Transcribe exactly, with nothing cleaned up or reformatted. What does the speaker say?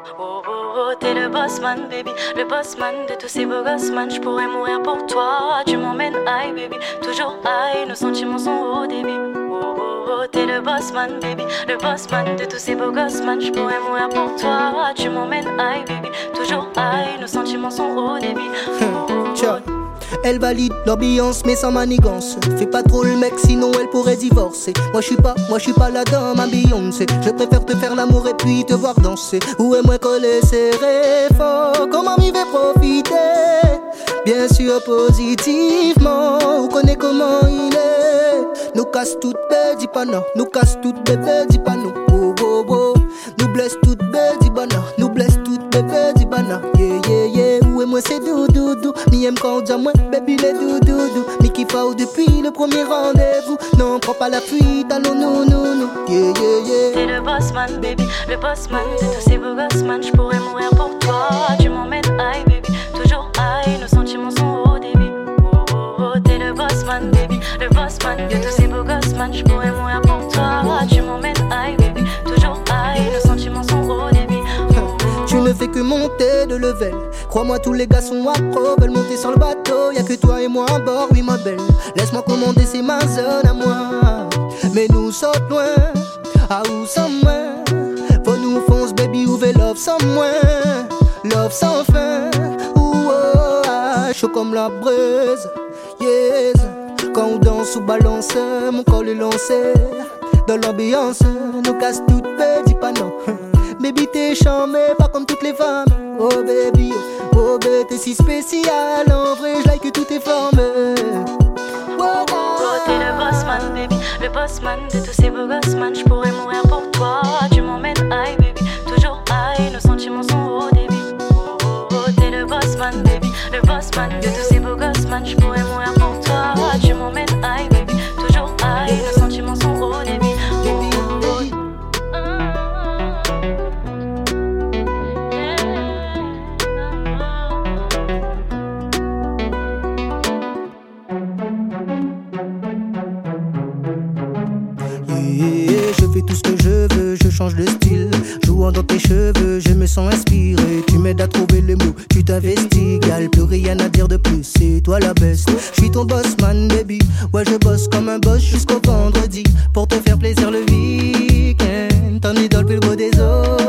Oh, oh, oh, t'es le boss man, baby, le boss man de tous ces beaux gosses, man. J'pourrais mourir pour toi, tu m'emmènes high, baby, toujours high, nos sentiments sont au débit. Oh, oh, oh, t'es le boss man, baby, le boss man de tous ces beaux gosses, man. J'pourrais mourir pour toi, tu m'emmènes high, baby, toujours high, nos sentiments sont au débit. Oh, oh, oh. Elle valide l'ambiance mais sans manigance. Fais pas trop le mec sinon elle pourrait divorcer. Moi je suis pas, moi je suis pas la dame à Beyoncé. Je préfère te faire l'amour et puis te voir danser. Où est moi collé serré fort. Comment m'y vais profiter? Bien sûr positivement. Ou connaît comment il est. Nous casse toutes bébé, dis pas non. Nous casse toutes bébé, dis pas non. Oh oh oh. Nous blesse toutes bébé, dis pas non. Nous blesse toutes bébé, dis pas non. Yeah yeah yeah. Où est moi c'est doudou dou. Mi aime quand on dit moi baby les doudou dou. Mi kiffe depuis le premier rendez-vous. Non prends pas la fuite, allons non non non. Yeah yeah yeah. T'es le boss man baby, le boss man de tous ces beaux gosses man. J'pourrais mourir pour toi, tu m'emmènes high baby, toujours high, nos sentiments sont au débit. Oh oh oh, t'es le boss man baby, le boss man de tous ces beaux gosses man. J'pourrais mourir pour toi, tu m'emmènes high baby, toujours high, nos sentiments sont au débit. Tu ne fais que monter de level. Crois-moi tous les gars sont accros, veulent monter sur le bateau. Y'a que toi et moi à bord, oui ma belle. Laisse-moi commander, c'est ma zone à moi. Mais nous sommes loin, à où sommes moi. Faut nous fonce baby, où veut love sans moi. Love sans fin, ouh oh, ah, chaud comme la braise. Yes, quand on danse ou balance, mon col est lancé. Dans l'ambiance, nous casse toutes, dis pas non. Baby t'es charmé, pas comme toutes les femmes. Oh baby, oh baby t'es si spécial. En vrai je like que tout est formé. Oh, oh, oh, t'es le boss man baby, le boss man de tous ces beaux gosses man. J'pourrais mourir pour toi, tu m'emmènes high baby, toujours high, nos sentiments sont au débit. Oh oh oh, t'es le boss man baby, le boss man de tous ces beaux gosses man. J'pourrais mourir pour toi, tu m'emmènes high baby, toujours high, nos sentiments sont au débit. Je fais tout ce que je veux, je change de style. Jouant dans tes cheveux, je me sens inspiré. Tu m'aides à trouver les mots, tu t'investis. Y'a plus rien à dire de plus, c'est toi la best. Je suis ton boss man baby, ouais je bosse comme un boss jusqu'au vendredi. Pour te faire plaisir le week-end, ton idole plus beau des autres.